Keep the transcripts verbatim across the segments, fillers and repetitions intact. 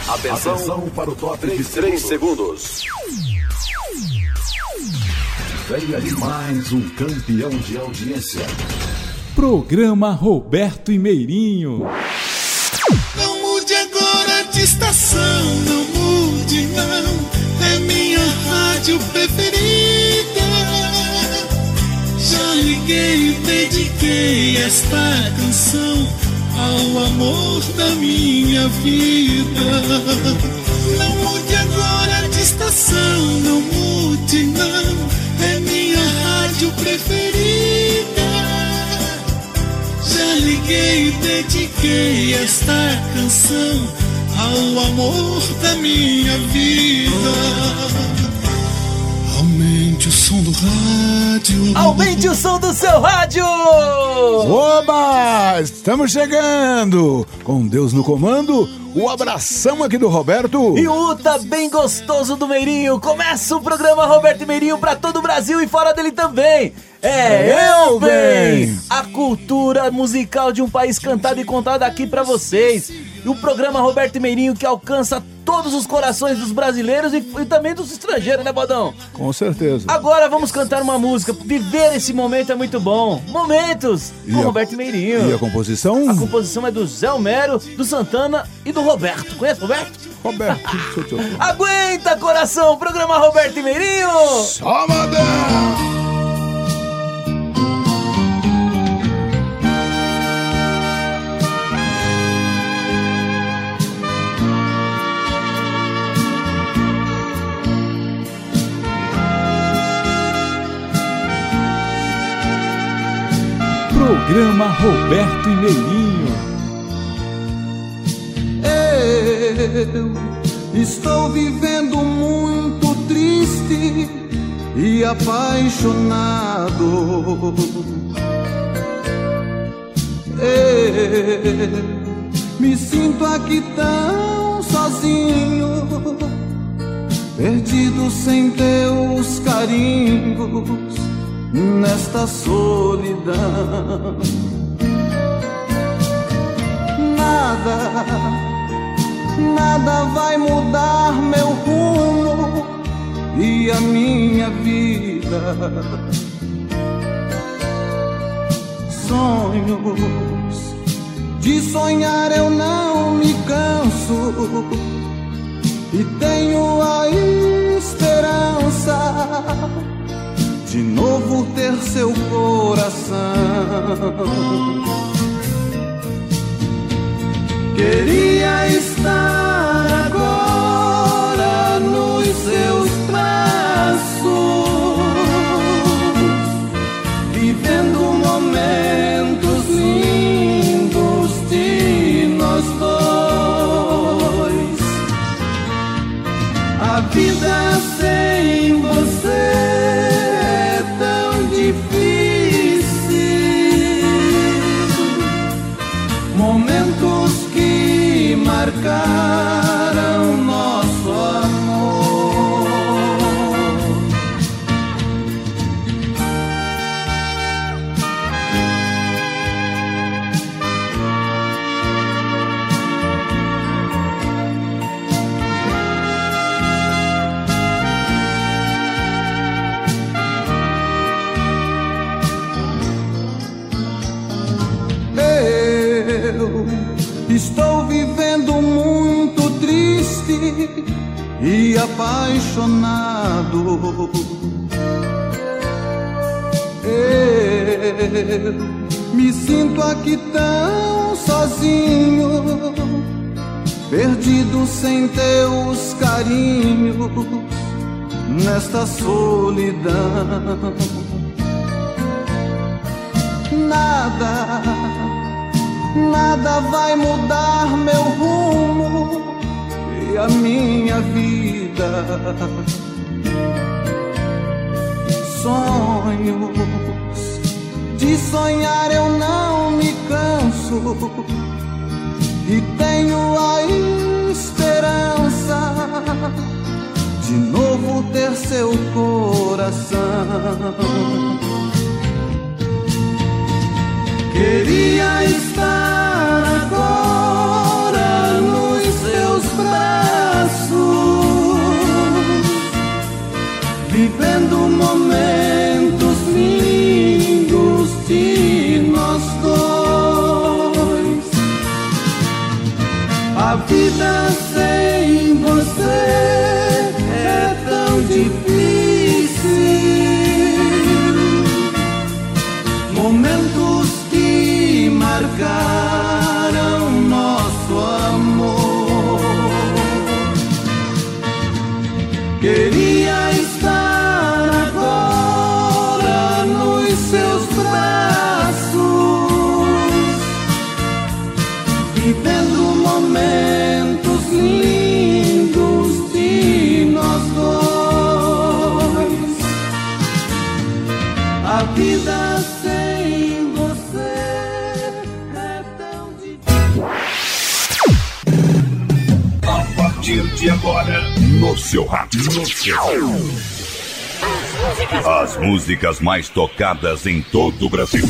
Atenção, Atenção para o top de três segundos. Vem aí mais um campeão de audiência. Programa Roberto e Meirinho. Não mude agora de estação, não mude não, é minha rádio preferida. Já liguei e dediquei esta canção ao amor da minha vida. Não mude agora de estação, não mude não, é minha rádio preferida. Já liguei e dediquei esta canção ao amor da minha vida. Aumente o som do rádio. Aumente o som do seu rádio. Oba! Estamos chegando. Com Deus no comando, o abração aqui do Roberto. E o Uta bem gostoso do Meirinho. Começa o programa Roberto e Meirinho pra todo o Brasil e fora dele também. É Eu Bem! A cultura musical de um país cantada e contada aqui pra vocês. E o programa Roberto e Meirinho que alcança todos os corações dos brasileiros e, e também dos estrangeiros, né, Bodão? Com certeza. Agora vamos cantar uma música. Viver esse momento é muito bom. Momentos e com a, Roberto e Meirinho. E a composição? A composição é do Zé Homero, do Santana e do Roberto. Conhece o Roberto? Roberto. Aguenta, coração! Programa Roberto e Meirinho! Só mandar! Programa Roberto e Meirinho. Eu estou vivendo muito triste e apaixonado. Eu me sinto aqui tão sozinho, perdido sem teus carinhos, nesta solidão. Nada, nada vai mudar meu rumo e a minha vida. Sonhos, de sonhar eu não me canso e tenho a esperança de novo ter seu coração. Queria estar agora nos seus braços, vivendo momentos lindos de nós dois. A vida sem você momentos que marcaram nosso amor. Eu estou vivendo muito triste e apaixonado. Eu me sinto aqui tão sozinho, perdido sem teus carinhos, nesta solidão. Nada, nada vai mudar meu rumo e a minha vida. Sonhos, de sonhar eu não me canso e tenho a esperança de novo ter seu coração. Queria estar agora nos seus braços, vida sem você é tão difícil. Momentos que marcaram nosso amor. Queria estar agora nos seus braços, vivendo momentos lindos de nós dois. A vida sem você é tão difícil. A partir de agora, no seu rádio. No seu rádio. As músicas mais tocadas em todo o Brasil.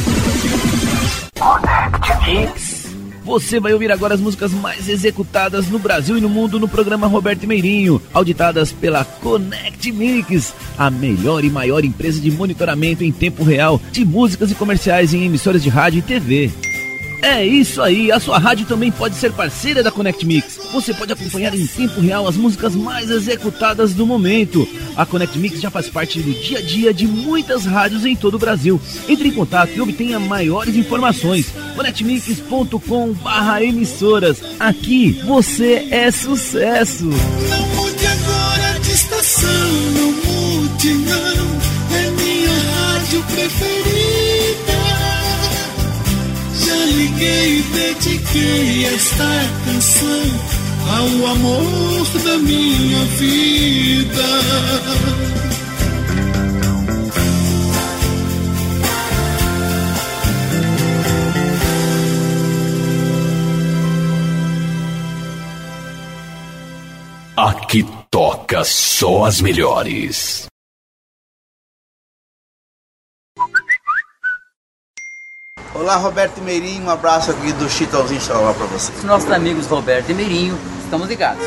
Connect Mix. Você vai ouvir agora as músicas mais executadas no Brasil e no mundo no programa Roberto Meirinho, auditadas pela Connect Mix, a melhor e maior empresa de monitoramento em tempo real de músicas e comerciais em emissoras de rádio e T V. É isso aí, a sua rádio também pode ser parceira da Connect Mix. Você pode acompanhar em tempo real as músicas mais executadas do momento. A Connect Mix já faz parte do dia a dia de muitas rádios em todo o Brasil. Entre em contato e obtenha maiores informações. connect mix ponto com barra emissoras. Aqui você é sucesso. Não mude agora de estação, não mude não, é minha rádio preferida. Já liguei e dediquei esta canção ao amor da minha vida. Aqui toca só as melhores. Olá, Roberto Meirinho, um abraço aqui do Chitãozinho Chororó pra você. Nossos amigos Roberto e Meirinho, estamos ligados.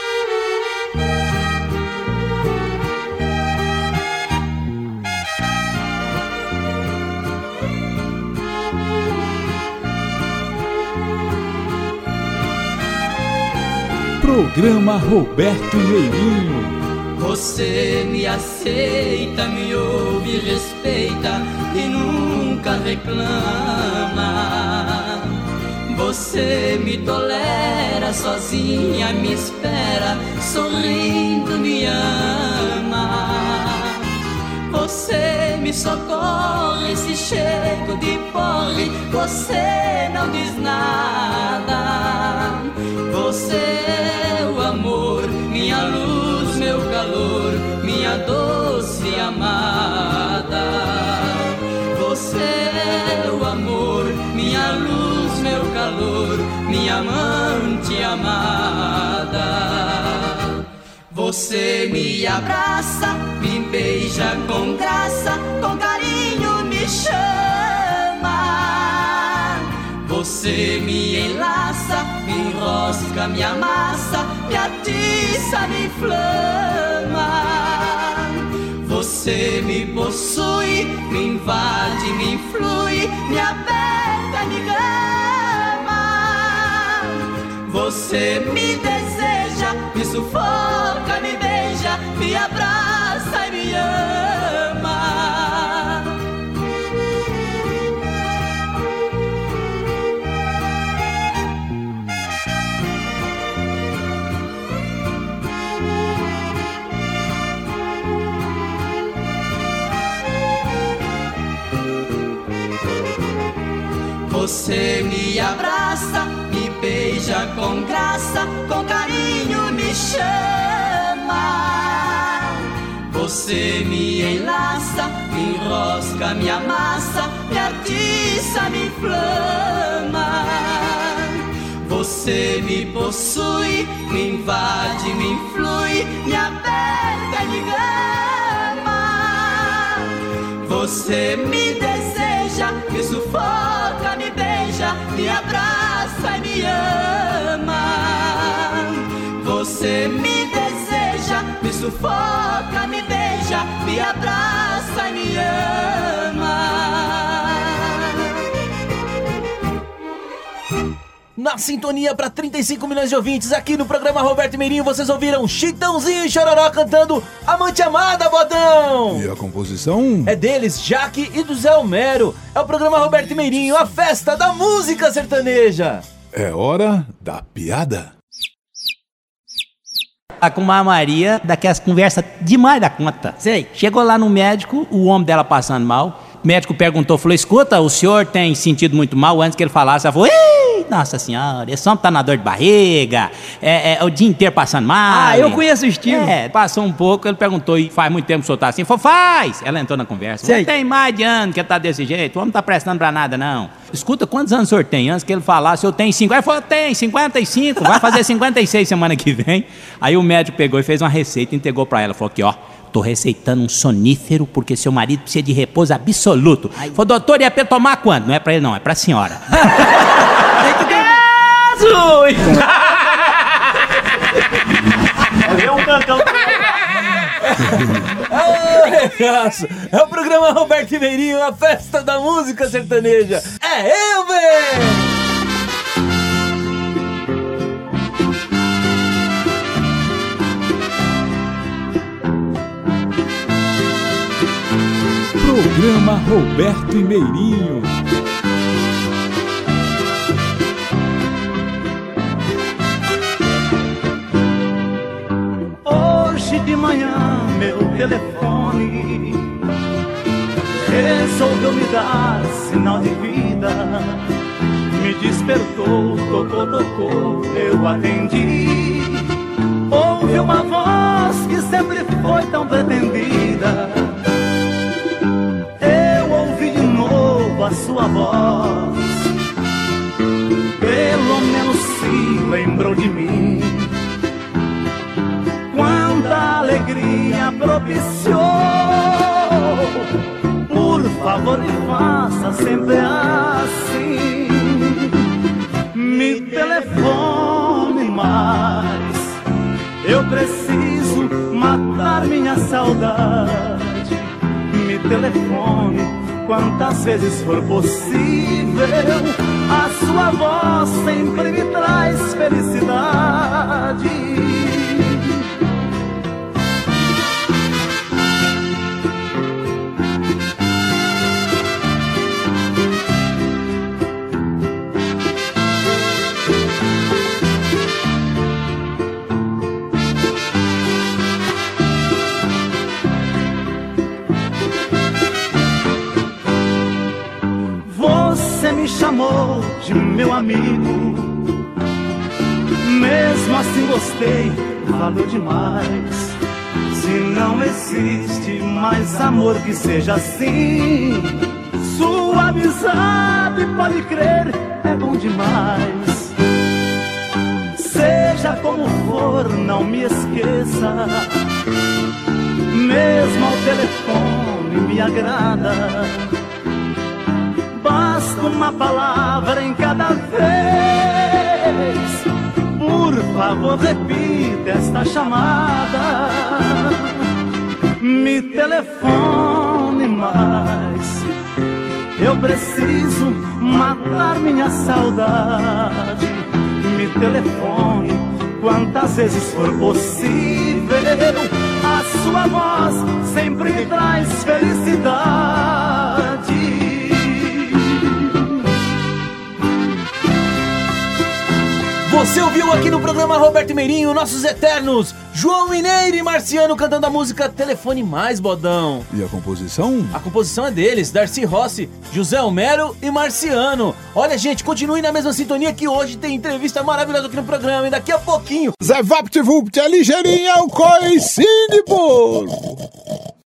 Programa Roberto Meirinho. Você me aceita, me ouve, respeita e nunca reclama. Você me tolera sozinha, me espera, sorrindo me ama. Você me socorre se chego de porre, você não diz nada. Você é o amor, minha luz, meu calor, minha doce amada. Você é o amor, minha luz, meu calor, minha amante amada. Você me abraça, me beija com graça, com carinho me chama. Você me enlaça, me enrosca, me amassa, me atiça, me inflama. Você me possui, me invade, me influi, me aperta, me ama. Você me deseja, me sufoca, me beija, me abraça e me ama. Você me abraça, me beija com graça, com carinho me chama. Você me enlaça, me enrosca, me amassa, me atiça, me inflama. Você me possui, me invade, me influi, me aperta, me ama. Você me deseja, me sufoca, me beija, me abraça e me ama. Você me deseja, me sufoca, me beija, me abraça e me ama. na sintonia para trinta e cinco milhões de ouvintes aqui no programa Roberto Meirinho. Vocês ouviram Chitãozinho e Chororó cantando Amante Amada, Bodão. E a composição? É deles, Jaque e do Zé Homero. É o programa Roberto Meirinho, a festa da música sertaneja. É hora da piada. A comadre Maria, daquelas conversas demais da conta. Sei. Chegou lá no médico, o homem dela passando mal. O médico perguntou, falou, escuta, o senhor tem sentido muito mal? Antes que ele falasse, ela falou, ei, nossa senhora, esse homem tá na dor de barriga, é, é o dia inteiro passando mal. Ah, eu conheço o estilo. É, passou um pouco, ele perguntou, e faz muito tempo que o senhor tá assim? Ele falou, faz! Ela entrou na conversa. Sei. Não tem mais de ano que ele tá desse jeito, o homem não tá prestando pra nada, não. Escuta, quantos anos o senhor tem? Antes que ele falasse, eu tenho cinco. Aí ele falou, tem, cinquenta e cinco, vai fazer cinquenta e seis semana que vem. Aí o médico pegou e fez uma receita e entregou pra ela, falou aqui, ó, tô receitando um sonífero porque seu marido precisa de repouso absoluto. Falei, doutor, e é pra tomar quando? Não é pra ele não, é pra senhora. Jesus! É um cantão. É o programa Roberto Meirinho, a festa da música sertaneja. É eu, véi! Programa Roberto e Meirinho. Hoje de manhã meu telefone resolveu me dar sinal de vida. Me despertou, tocou, tocou, eu atendi. Ouvi uma voz que sempre foi tão pretendida. A sua voz, pelo menos se lembrou de mim. Quanta alegria propiciou. Por favor me faça sempre assim. Me telefone mais. Eu preciso matar minha saudade. Me telefone quantas vezes for possível, a sua voz sempre me traz felicidade. Me chamou de meu amigo, mesmo assim gostei, valeu demais. Se não existe mais amor que seja assim, sua amizade, pode crer, é bom demais. Seja como for, não me esqueça, mesmo ao telefone me agrada. Basta uma palavra em cada vez. Por favor, repita esta chamada. Me telefone mais. Eu preciso matar minha saudade. Me telefone quantas vezes for possível. A sua voz sempre me traz felicidade. Você ouviu aqui no programa Roberto Meirinho, nossos eternos João Mineiro e Marciano cantando a música Telefone Mais, Bodão. E a composição? A composição é deles, Darcy Rossi, José Homero e Marciano. Olha, gente, continue na mesma sintonia que hoje tem entrevista maravilhosa aqui no programa. E daqui a pouquinho... Zé Vapt-Vupt é ligeirinho, é o coicinho, pô!